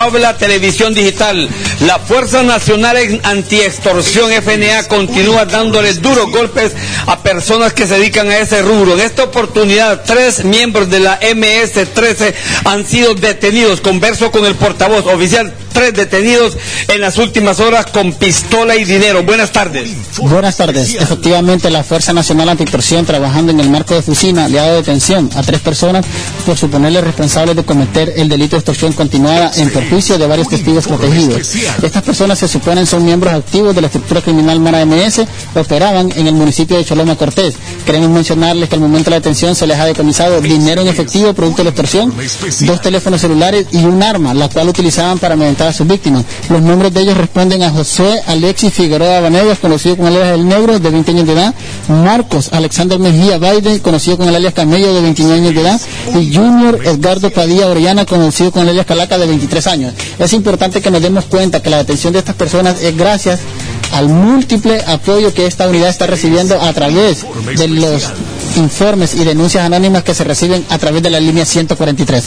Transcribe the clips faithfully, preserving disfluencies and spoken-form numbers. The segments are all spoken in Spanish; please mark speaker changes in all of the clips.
Speaker 1: La televisión digital. La Fuerza Nacional Antiextorsión F N A continúa dándole duros golpes a personas que se dedican a ese rubro. En esta oportunidad, tres miembros de la M S trece han sido detenidos. Converso con el portavoz oficial. Tres detenidos en las últimas horas con pistola y dinero. Buenas tardes.
Speaker 2: Buenas tardes. Efectivamente, la Fuerza Nacional Antiextorsión, trabajando en el marco de Fusina, le ha dado detención a tres personas por suponerle responsables de cometer el delito de extorsión continuada en perjuicio de varios testigos protegidos. Estas personas se suponen son miembros activos de la estructura criminal Mara M S, operaban en el municipio de Choloma Cortés. Queremos mencionarles que al momento de la detención se les ha decomisado dinero en efectivo, producto de la extorsión, dos teléfonos celulares y un arma, la cual utilizaban para amedrentar a sus víctimas. Los nombres de ellos responden a Josué Alexis Figueroa Vanegas, conocido con el alias El Negro, de veinte años de edad, Marcos Alexander Mejía Baide, conocido con el alias Camello, de veintinueve años de edad, y Junior Edgardo Padilla Orellana, conocido con el alias Calaca, de veintitrés años. Es importante que nos demos cuenta que la detención de estas personas es gracias al múltiple apoyo que esta unidad está recibiendo a través de los informes y denuncias anónimas que se reciben a través de la línea ciento cuarenta y tres.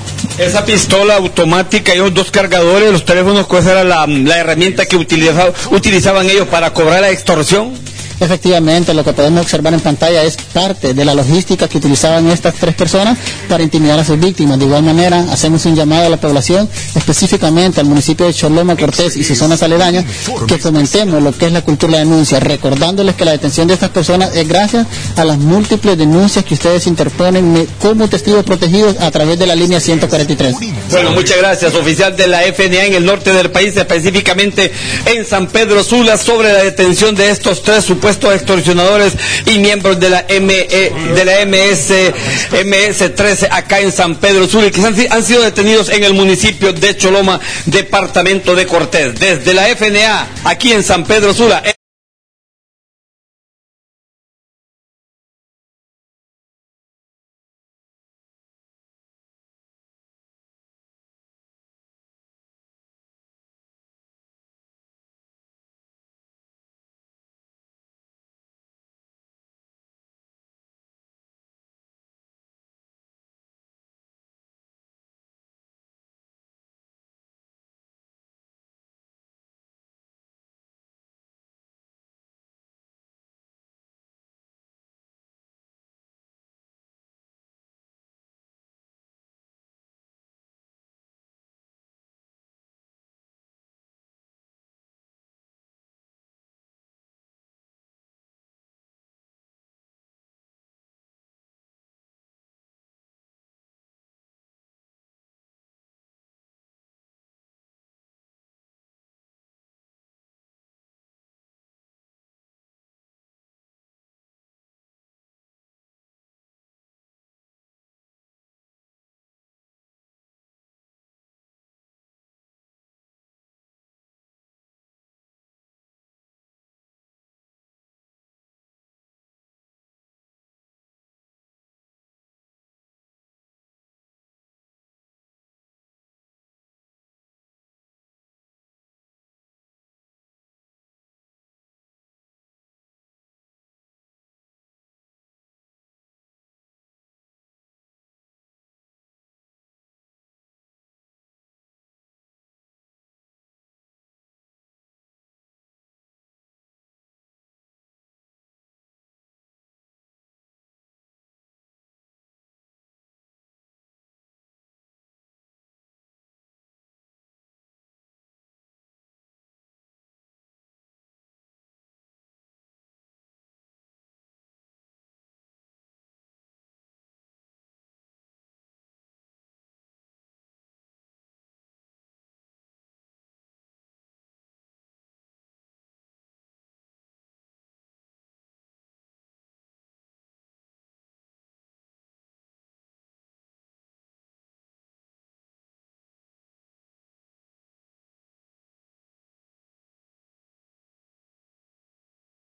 Speaker 1: Esa pistola automática y los dos cargadores, los teléfonos, ¿cuál era la, la herramienta que utilizaba, utilizaban ellos para cobrar la extorsión?
Speaker 2: Efectivamente, lo que podemos observar en pantalla es parte de la logística que utilizaban estas tres personas para intimidar a sus víctimas. De igual manera, hacemos un llamado a la población, específicamente al municipio de Choloma Cortés y sus zonas aledañas, que fomentemos lo que es la cultura de la denuncia, recordándoles que la detención de estas personas es gracias a las múltiples denuncias que ustedes interponen como testigos protegidos a través de la línea ciento cuarenta y tres.
Speaker 1: Bueno, muchas gracias, oficial de la F N A en el norte del país, específicamente en San Pedro Sula, sobre la detención de estos tres supuestos extorsionadores y miembros de la M E, de la M S M S trece acá en San Pedro Sula, y que han, han sido detenidos en el municipio de Choloma, departamento de Cortés. Desde la F N A aquí en San Pedro Sula.